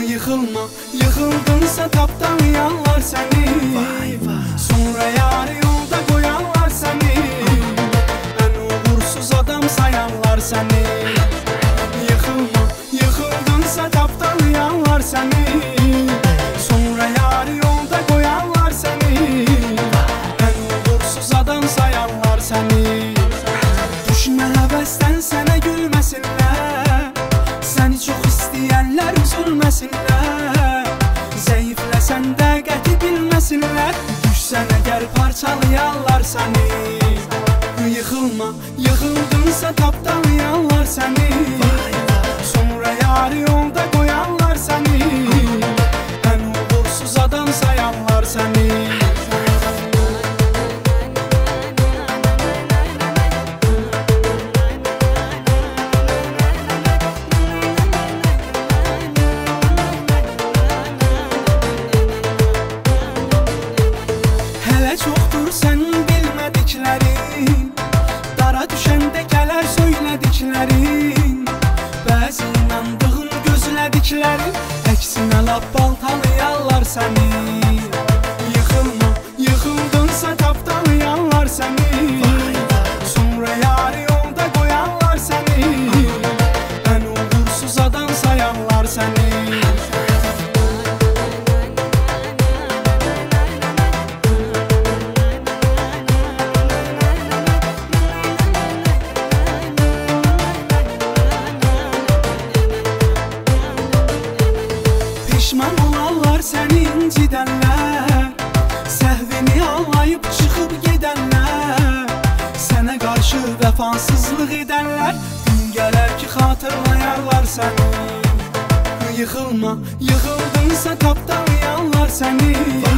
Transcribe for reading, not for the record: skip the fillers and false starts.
Yıkılma, yıkıldınsa tapdalayanlar seni. Sonra yarı yolda koyanlar seni. En uğursuz adam sayanlar seni. Yıkılma, yıkıldınsa tapdalayanlar seni. Sonra yarı yolda koyanlar seni. En uğursuz adam sayanlar seni. Düşmə həvəsdən sənə gülməsinlər. Səni çox istəyənlər üzülməsinlər. Zəifləsən də qəti bilməsinlər. Düşsən əgər parçalayanlar səni. Yıkılma, yıkıldınsa tapdalayanlar səni. Sonra yarı yolda qoyanlar səni. Ən uğursuz adam sayanlar səni. Çoxdur sənin bilmədiklərin. Dara düşəndə gələr söylədiklərin. Bəzi inandığın gözlədiklərin. Əksinə lap baltalayarlar səni. Yıkılma, yıkıldınsa tapdalayanlar səni. Sonra yarı yolda qoyanlar səni. Ən uğursuz adam sayanlar səni. Pişman olarlar səni incidənlər. Səhvini anlayıb çıxıb gedənlər. Sənə qarşı vəfasızlıq edənlər. Gün gələr ki xatırlayarlar səni. Yıkılma, yıkıldınsa tapdalayanlar səni.